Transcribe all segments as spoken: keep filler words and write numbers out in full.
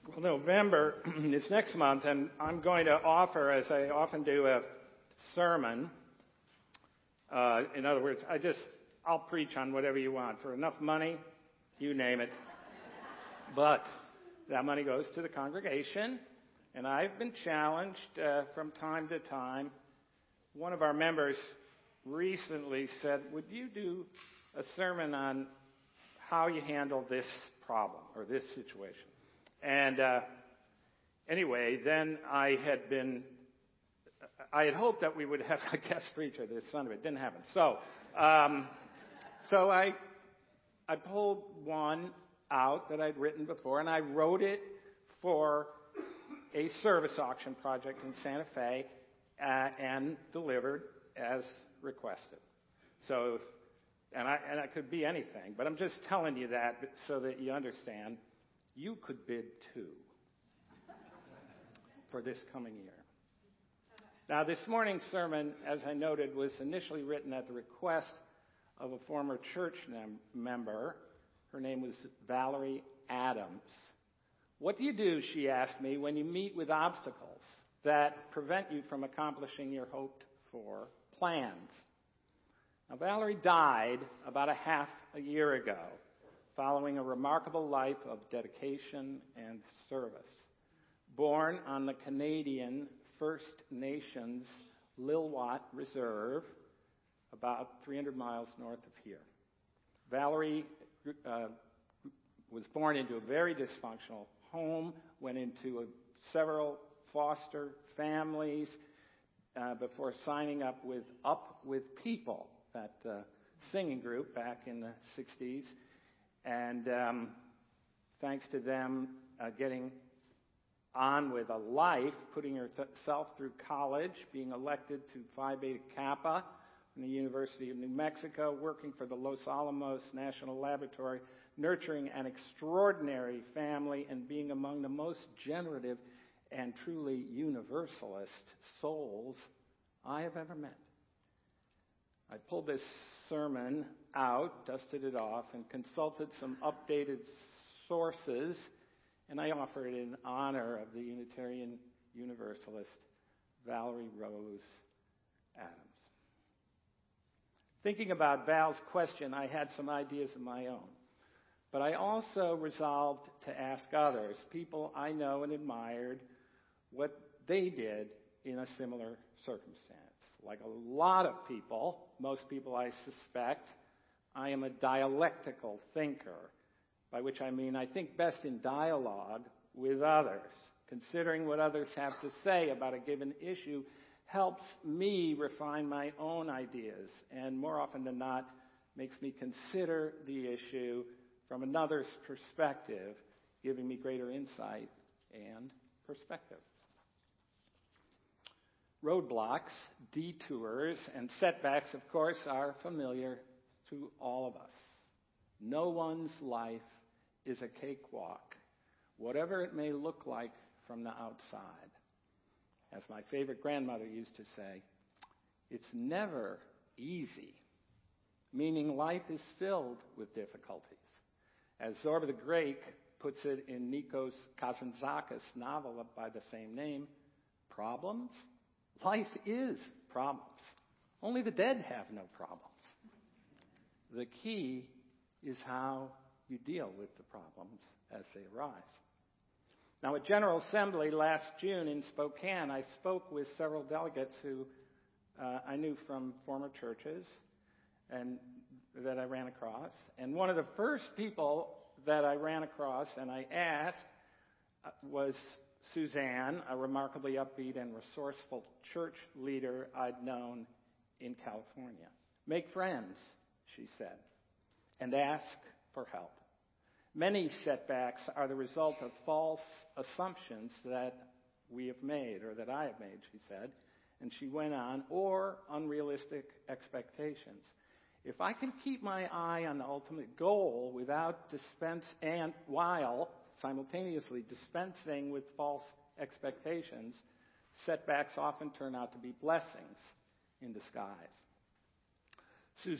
Well, November is next month, and I'm going to offer, as I often do, a sermon. Uh, in other words, I just, I'll preach on whatever you want. For enough money, you name it. But that money goes to the congregation, and I've been challenged uh, from time to time. One of our members recently said, would you do a sermon on how you handle this problem or this situation? And uh, anyway, then I had been, I had hoped that we would have a guest preacher this Sunday. It didn't happen. So, um, so I, I pulled one out that I'd written before, and I wrote it for a service auction project in Santa Fe, uh, and delivered as requested. So, and I, and it could be anything, but I'm just telling you that so that you understand. You could bid too for this coming year. Now, this morning's sermon, as I noted, was initially written at the request of a former church mem- member. Her name was Valerie Adams. What do you do, she asked me, when you meet with obstacles that prevent you from accomplishing your hoped-for plans? Now, Valerie died about a half a year ago, following a remarkable life of dedication and service. Born on the Canadian First Nations Lilwat Reserve, about three hundred miles north of here. Valerie uh, was born into a very dysfunctional home, went into a, several foster families uh, before signing up with Up With People, that uh, singing group back in the sixties. And um, thanks to them uh, getting on with a life, putting herself through college, being elected to Phi Beta Kappa from the University of New Mexico, working for the Los Alamos National Laboratory, nurturing an extraordinary family, and being among the most generative and truly universalist souls I have ever met. I pulled this sermon out, dusted it off, and consulted some updated sources, and I offer it in honor of the Unitarian Universalist Valerie Rose Adams. Thinking about Val's question, I had some ideas of my own, but I also resolved to ask others, people I know and admired, what they did in a similar circumstance. Like a lot of people, most people I suspect, I am a dialectical thinker, by which I mean I think best in dialogue with others. Considering what others have to say about a given issue helps me refine my own ideas, and more often than not, makes me consider the issue from another's perspective, giving me greater insight and perspective. Roadblocks, detours, and setbacks, of course, are familiar to all of us. No one's life is a cakewalk, whatever it may look like from the outside. As my favorite grandmother used to say, it's never easy, meaning life is filled with difficulties. As Zorba the Great puts it in Nikos Kazantzakis' novel by the same name, problems? Life is problems. Only the dead have no problems. The key is how you deal with the problems as they arise. Now, at General Assembly last June in Spokane, I spoke with several delegates who uh, I knew from former churches and that I ran across. And one of the first people that I ran across and I asked uh, was Suzanne, a remarkably upbeat and resourceful church leader I'd known in California. Make friends, she said, and ask for help. Many setbacks are the result of false assumptions that we have made, or that I have made, she said, and she went on, or unrealistic expectations. If I can keep my eye on the ultimate goal without dispense and while simultaneously dispensing with false expectations, setbacks often turn out to be blessings in disguise.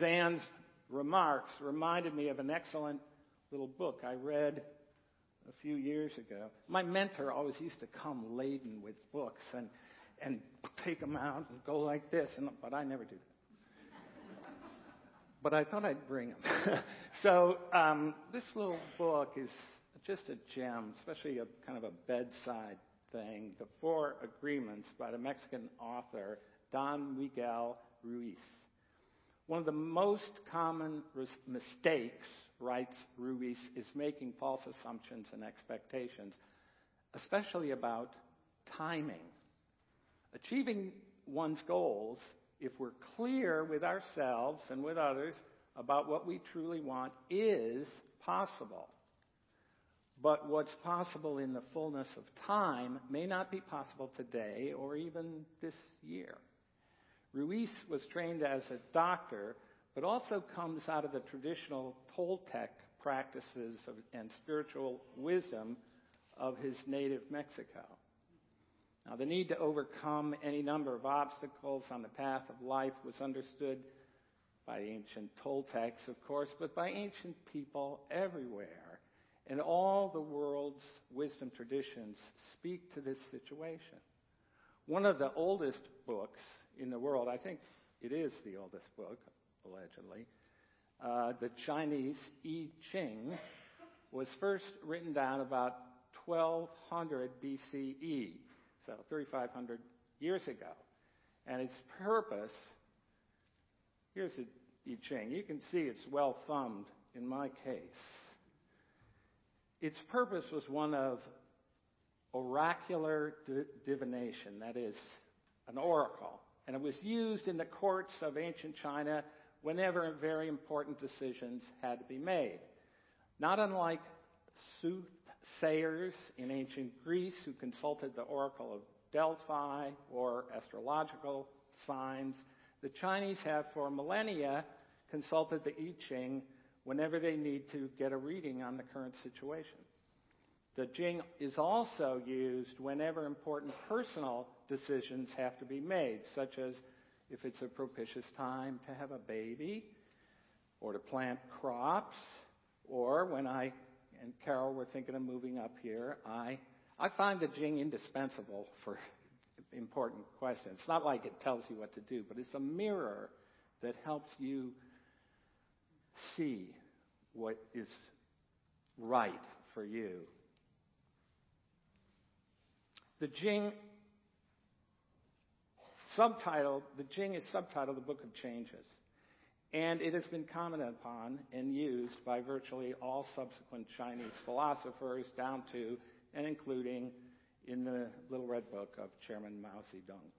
Suzanne's remarks reminded me of an excellent little book I read a few few years ago. My mentor always used to come laden with books and and take them out and go like this, and but I never do that. But I thought I'd bring them. so um, this little book is just a gem, especially a kind of a bedside thing. The Four Agreements by the Mexican author Don Miguel Ruiz. One of the most common res- mistakes, writes Ruiz, is making false assumptions and expectations, especially about timing. Achieving one's goals, if we're clear with ourselves and with others about what we truly want, is possible. But what's possible in the fullness of time may not be possible today or even this year. Ruiz was trained as a doctor, but also comes out of the traditional Toltec practices of, and spiritual wisdom of his native Mexico. Now, the need to overcome any number of obstacles on the path of life was understood by ancient Toltecs, of course, but by ancient people everywhere. And all the world's wisdom traditions speak to this situation. One of the oldest books in the world, I think it is the oldest book, allegedly, uh, the Chinese I Ching, was first written down about twelve hundred B C E, so thirty-five hundred years ago. And its purpose, here's the I Ching. You can see it's well thumbed in my case. Its purpose was one of oracular di- divination, that is, an oracle. And it was used in the courts of ancient China whenever very important decisions had to be made. Not unlike soothsayers in ancient Greece who consulted the oracle of Delphi or astrological signs, the Chinese have for millennia consulted the I Ching whenever they need to get a reading on the current situation. The Jing is also used whenever important personal decisions have to be made, such as if it's a propitious time to have a baby, or to plant crops, or when I and Carol were thinking of moving up here, I I find the Jing indispensable for important questions. It's not like it tells you what to do, but it's a mirror that helps you see what is right for you. The Jing subtitled, the Jing is subtitled The Book of Changes, and it has been commented upon and used by virtually all subsequent Chinese philosophers, down to and including in the Little Red Book of Chairman Mao Zedong.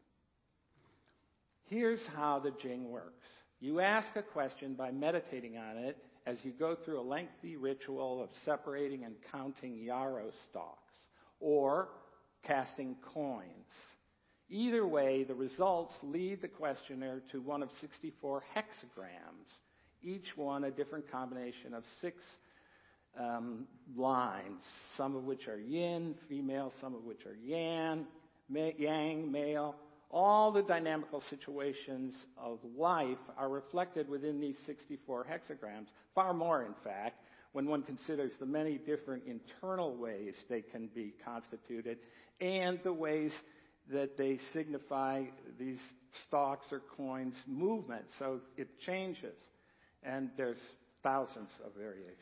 Here's how the Jing works. You ask a question by meditating on it as you go through a lengthy ritual of separating and counting yarrow stalks, or casting coins. Either way, the results lead the questioner to one of sixty-four hexagrams, each one a different combination of six um, lines, some of which are yin, female, some of which are yang, ma- yang, male. All the dynamical situations of life are reflected within these sixty-four hexagrams, far more, in fact, when one considers the many different internal ways they can be constituted and the ways that they signify these stalks or coins movement. So it changes, and there's thousands of variations.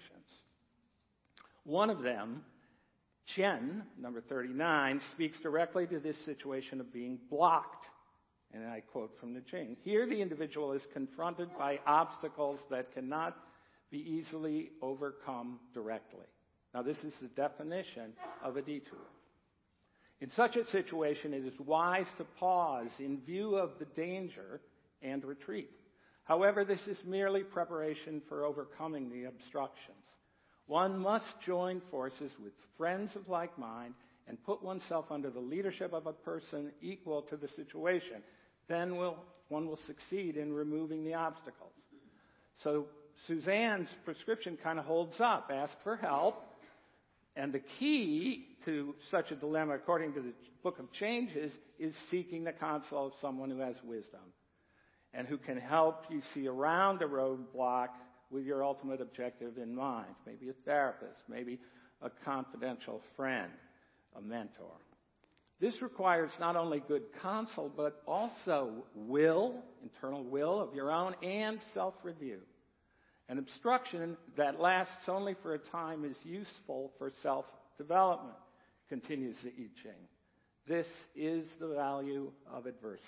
One of them, Chen, number thirty-nine, speaks directly to this situation of being blocked. And I quote from the Jing. Here the individual is confronted by obstacles that cannot be easily overcome directly. Now, this is the definition of a detour. In such a situation, it is wise to pause in view of the danger and retreat. However, this is merely preparation for overcoming the obstructions. One must join forces with friends of like mind and put oneself under the leadership of a person equal to the situation. Then will, one will succeed in removing the obstacles. So Suzanne's prescription kind of holds up. Ask for help. And the key to such a dilemma, according to the Book of Changes, is seeking the counsel of someone who has wisdom and who can help you see around a roadblock with your ultimate objective in mind. Maybe a therapist, maybe a confidential friend, a mentor. This requires not only good counsel, but also will, internal will of your own, and self-review. An obstruction that lasts only for a time is useful for self-development, continues the I Ching. This is the value of adversity.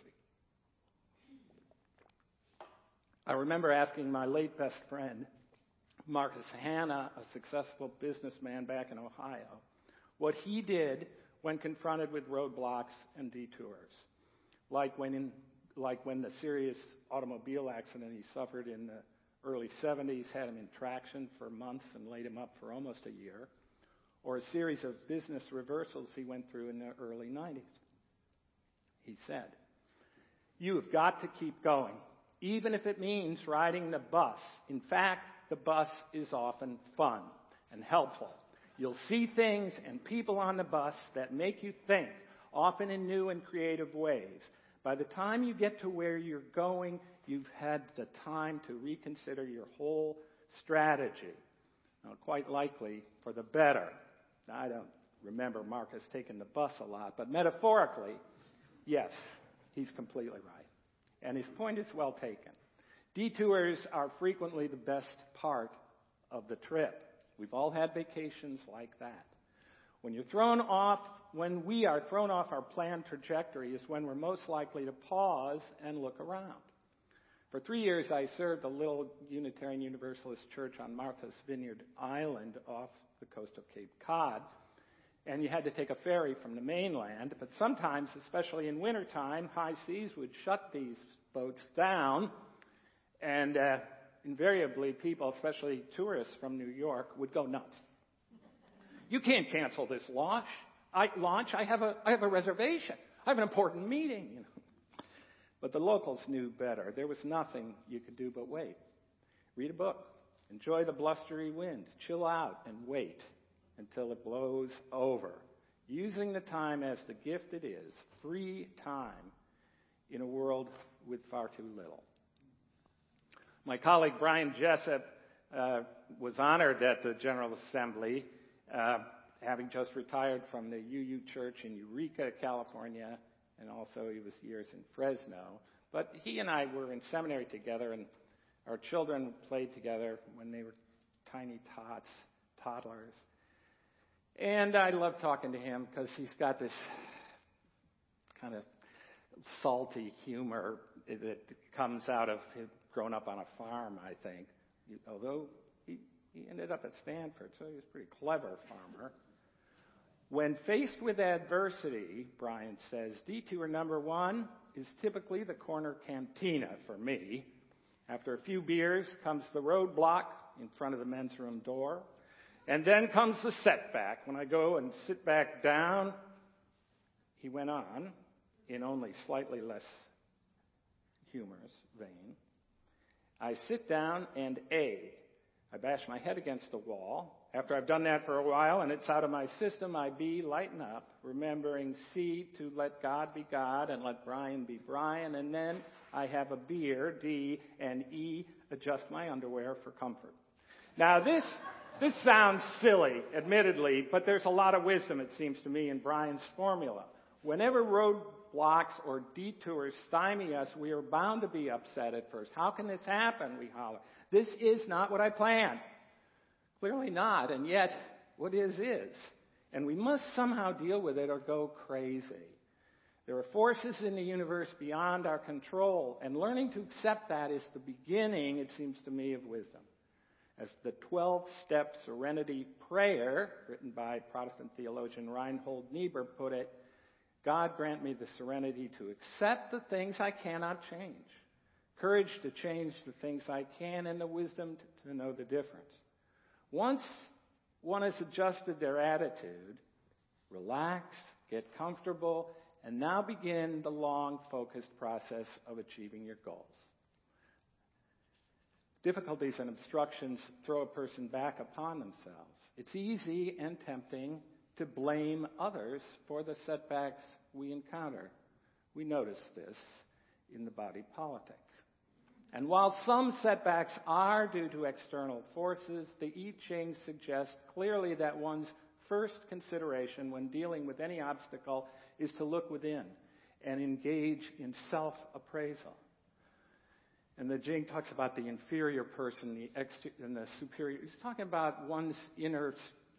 I remember asking my late best friend, Marcus Hanna, a successful businessman back in Ohio, what he did when confronted with roadblocks and detours, like when, in, like when the serious automobile accident he suffered in the early seventies had him in traction for months and laid him up for almost a year, or a series of business reversals he went through in the early nineties. He said, "You have got to keep going, even if it means riding the bus. In fact, the bus is often fun and helpful. You'll see things and people on the bus that make you think, often in new and creative ways. By the time you get to where you're going, you've had the time to reconsider your whole strategy. Now, quite likely for the better." Now, I don't remember Marcus taking the bus a lot, but metaphorically, yes, he's completely right. And his point is well taken. Detours are frequently the best part of the trip. We've all had vacations like that. When you're thrown off, when we are thrown off our planned trajectory is when we're most likely to pause and look around. For three years, I served a little Unitarian Universalist church on Martha's Vineyard Island off the coast of Cape Cod, and you had to take a ferry from the mainland. But sometimes, especially in wintertime, high seas would shut these boats down, and uh, invariably people, especially tourists from New York, would go nuts. "You can't cancel this launch. I, launch. I have a I have a reservation. I have an important meeting." You know. But the locals knew better. There was nothing you could do but wait. Read a book. Enjoy the blustery wind. Chill out and wait until it blows over. Using the time as the gift it is, free time in a world with far too little. My colleague Brian Jessup uh, was honored at the General Assembly, uh, having just retired from the U U Church in Eureka, California, and also he was years in Fresno. But he and I were in seminary together, and our children played together when they were tiny tots, toddlers. And I love talking to him because he's got this kind of salty humor that comes out of him growing up on a farm, I think. Although he, he ended up at Stanford, so he was a pretty clever farmer. When faced with adversity, Brian says, detour number one is typically the corner cantina for me. After a few beers comes the roadblock in front of the men's room door. And then comes the setback. When I go and sit back down, he went on, in only slightly less humorous vein, I sit down and A, I bash my head against the wall. After I've done that for a while and it's out of my system, I B, lighten up, remembering C, to let God be God and let Brian be Brian. And then I have a beer, D, and E, adjust my underwear for comfort. Now this... This sounds silly, admittedly, but there's a lot of wisdom, it seems to me, in Brian's formula. Whenever roadblocks or detours stymie us, we are bound to be upset at first. How can this happen, we holler. This is not what I planned. Clearly not, and yet what is is. And we must somehow deal with it or go crazy. There are forces in the universe beyond our control, and learning to accept that is the beginning, it seems to me, of wisdom. As the twelve-step serenity prayer, written by Protestant theologian Reinhold Niebuhr, put it, God grant me the serenity to accept the things I cannot change, courage to change the things I can, and the wisdom to, to know the difference. Once one has adjusted their attitude, relax, get comfortable, and now begin the long, focused process of achieving your goals. Difficulties and obstructions throw a person back upon themselves. It's easy and tempting to blame others for the setbacks we encounter. We notice this in the body politic. And while some setbacks are due to external forces, the I Ching suggests clearly that one's first consideration when dealing with any obstacle is to look within and engage in self-appraisal. And the Jing talks about the inferior person the exter- and the superior. He's talking about one's inner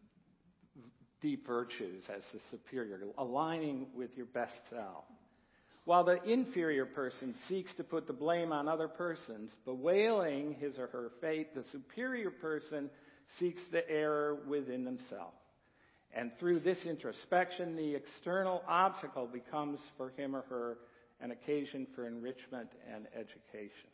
deep virtues as the superior, aligning with your best self. While the inferior person seeks to put the blame on other persons, bewailing his or her fate, the superior person seeks the error within themselves. And through this introspection, the external obstacle becomes for him or her an occasion for enrichment and education.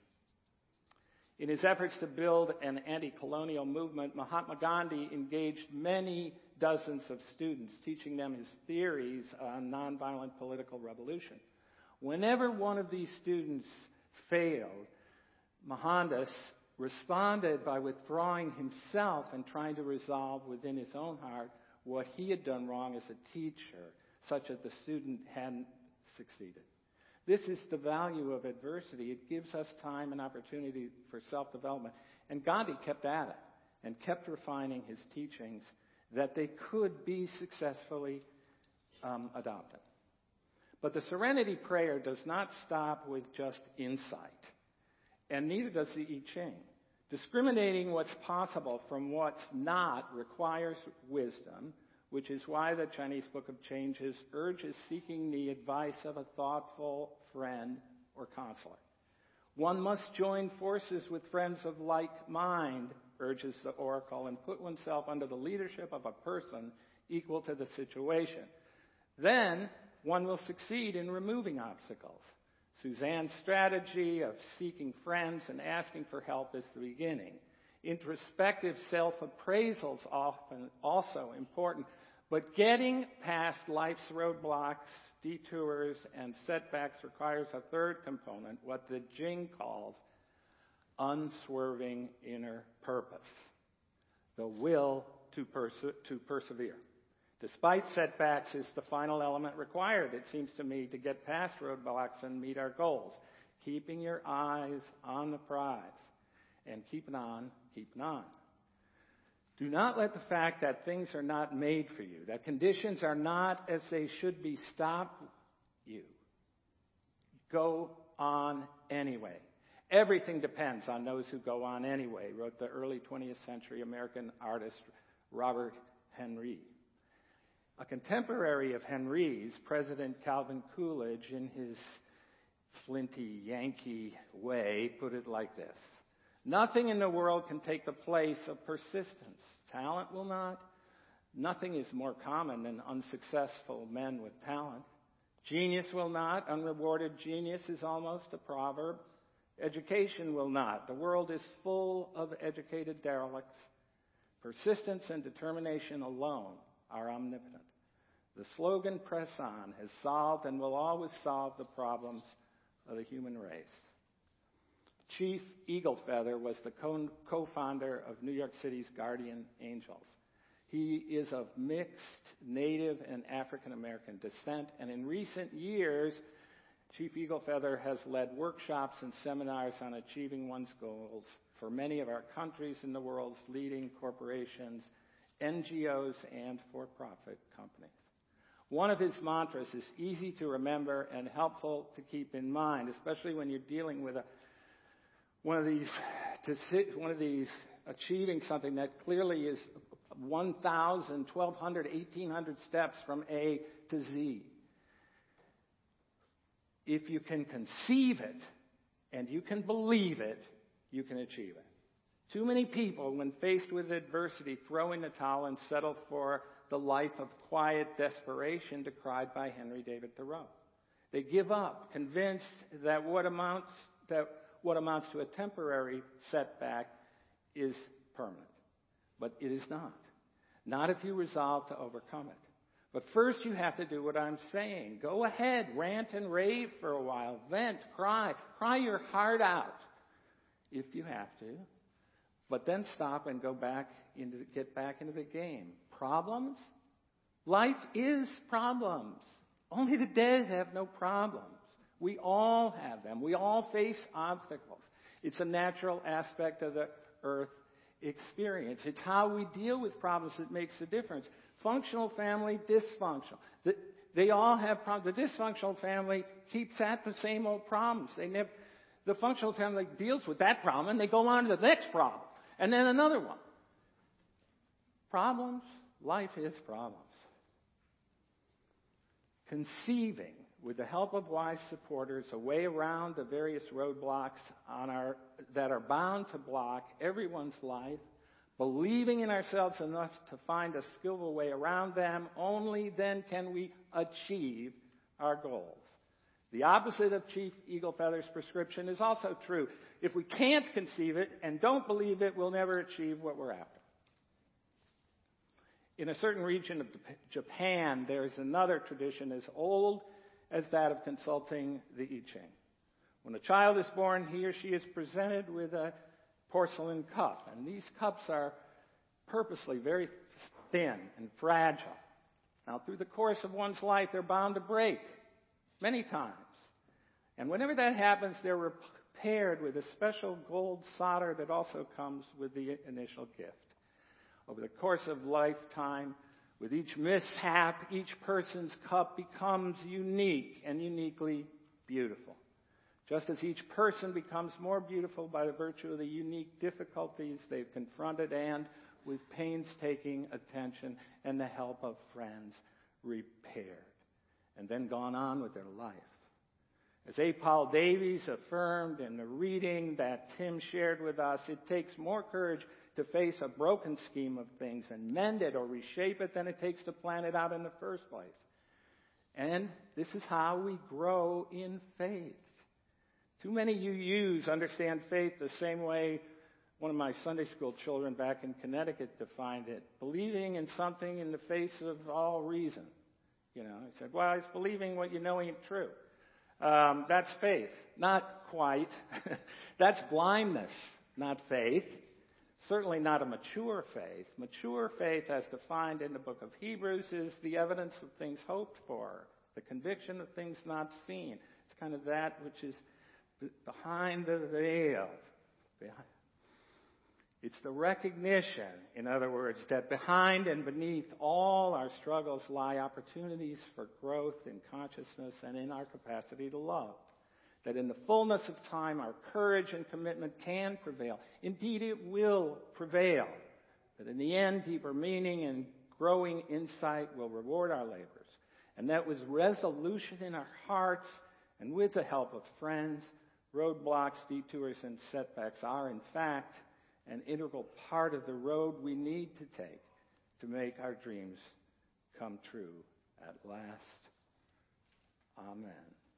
In his efforts to build an anti-colonial movement, Mahatma Gandhi engaged many dozens of students, teaching them his theories on nonviolent political revolution. Whenever one of these students failed, Mohandas responded by withdrawing himself and trying to resolve within his own heart what he had done wrong as a teacher, such that the student hadn't succeeded. This is the value of adversity. It gives us time and opportunity for self-development. And Gandhi kept at it and kept refining his teachings that they could be successfully um, adopted. But the Serenity Prayer does not stop with just insight, and neither does the I Ching. Discriminating what's possible from what's not requires wisdom, which is why the Chinese Book of Changes urges seeking the advice of a thoughtful friend or counselor. One must join forces with friends of like mind, urges the oracle, and put oneself under the leadership of a person equal to the situation. Then one will succeed in removing obstacles. Suzanne's strategy of seeking friends and asking for help is the beginning. Introspective self-appraisal is often also important, but getting past life's roadblocks, detours, and setbacks requires a third component, what the Jing calls unswerving inner purpose, the will to, perse- to persevere. Despite setbacks is the final element required, it seems to me, to get past roadblocks and meet our goals. Keeping your eyes on the prize and keeping on, keeping on. Do not let the fact that things are not made for you, that conditions are not as they should be, stop you. Go on anyway. Everything depends on those who go on anyway, wrote the early twentieth century American artist Robert Henry. A contemporary of Henry's, President Calvin Coolidge, in his flinty Yankee way, put it like this. Nothing in the world can take the place of persistence. Talent will not. Nothing is more common than unsuccessful men with talent. Genius will not. Unrewarded genius is almost a proverb. Education will not. The world is full of educated derelicts. Persistence and determination alone are omnipotent. The slogan, "Press On," has solved and will always solve the problems of the human race. Chief Eaglefeather was the co-founder of New York City's Guardian Angels. He is of mixed Native and African American descent, and in recent years, Chief Eaglefeather has led workshops and seminars on achieving one's goals for many of our countries and the world's leading corporations, N G Os, and for-profit companies. One of his mantras is easy to remember and helpful to keep in mind, especially when you're dealing with a, one of these, to sit, one of these, achieving something that clearly is one thousand, twelve hundred, eighteen hundred steps from A to Z. If you can conceive it and you can believe it, you can achieve it. Too many people, when faced with adversity, throw in the towel and settle for the life of quiet desperation decried by Henry David Thoreau. They give up, convinced that what amounts that what amounts to a temporary setback is permanent. But it is not. Not if you resolve to overcome it. But first you have to do what I'm saying. Go ahead, rant and rave for a while, vent, cry, cry your heart out if you have to. But then stop and go back into get back into the game. Problems? Life is problems. Only the dead have no problems. We all have them. We all face obstacles. It's a natural aspect of the earth experience. It's how we deal with problems that makes the difference. Functional family, dysfunctional. The, they all have problems. The dysfunctional family keeps at the same old problems. They never, the functional family deals with that problem, and they go on to the next problem, and then another one. Problems, life is problems. Conceiving, with the help of wise supporters, a way around the various roadblocks on our, that are bound to block everyone's life, believing in ourselves enough to find a skillful way around them, only then can we achieve our goals. The opposite of Chief Eagle Feather's prescription is also true. If we can't conceive it and don't believe it, we'll never achieve what we're after. In a certain region of Japan, there is another tradition as old as that of consulting the I Ching. When a child is born, he or she is presented with a porcelain cup, and these cups are purposely very thin and fragile. Now, through the course of one's life, they're bound to break many times. And whenever that happens, they're repaired with a special gold solder that also comes with the initial gift. Over the course of lifetime, with each mishap, each person's cup becomes unique and uniquely beautiful. Just as each person becomes more beautiful by the virtue of the unique difficulties they've confronted and, with painstaking attention and the help of friends, repaired, and then gone on with their life. As A. Paul Davies affirmed in the reading that Tim shared with us, it takes more courage to face a broken scheme of things and mend it or reshape it than it takes to plan it out in the first place. And this is how we grow in faith. Too many U Us understand faith the same way one of my Sunday school children back in Connecticut defined it: believing in something in the face of all reason. You know, he said, well, it's believing what you know ain't true. Um, that's faith. Not quite. That's blindness, not faith. Certainly not a mature faith. Mature faith, as defined in the book of Hebrews, is the evidence of things hoped for, the conviction of things not seen. It's kind of that which is behind the veil. It's the recognition, in other words, that behind and beneath all our struggles lie opportunities for growth in consciousness and in our capacity to love. That in the fullness of time, our courage and commitment can prevail. Indeed, it will prevail. That in the end, deeper meaning and growing insight will reward our labors. And that with resolution in our hearts and with the help of friends, roadblocks, detours, and setbacks are, in fact, an integral part of the road we need to take to make our dreams come true at last. Amen.